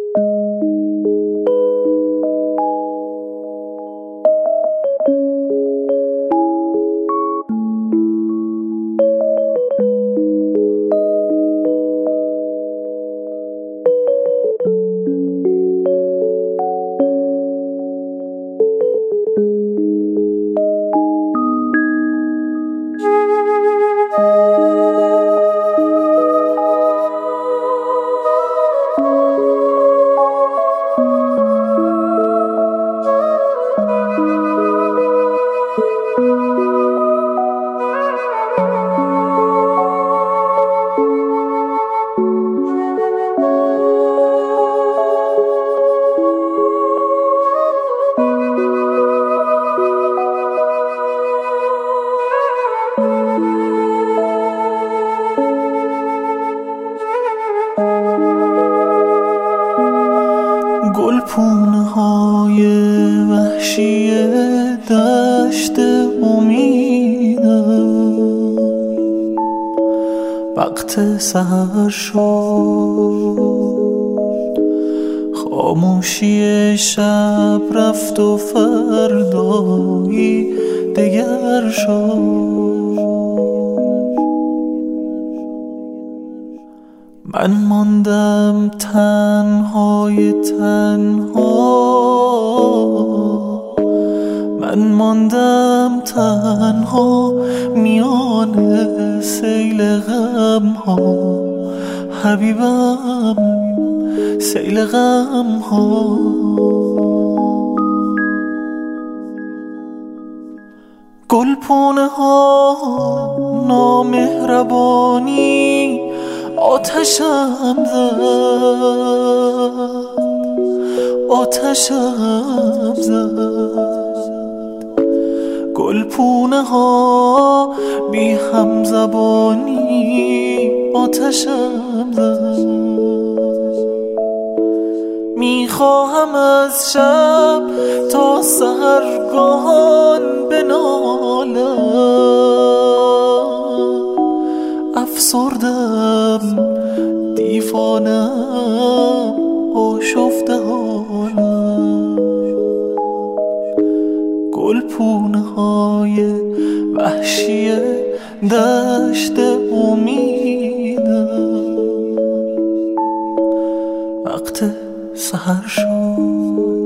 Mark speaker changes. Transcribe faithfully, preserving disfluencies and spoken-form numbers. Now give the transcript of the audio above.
Speaker 1: گلپونه های وحشی دشت امیدم وقت سحر شد، خاموشی شب رفت و فردایی دگر شد. من ماندم تنهای تنها، من ماندم تنها میان سیل غم ها، حبیبم سیل غم ها. گلپونه ها نامهربانی آتشم زد، آتشم زد. گلپونه ها بی هم زبانی آتشم زد. میخواهم از شب تا سحرگاهان بنالم، افسردم دیوانم آشفته حالم. گلپونه های وحشی دشت امیدم وقت سحر شد.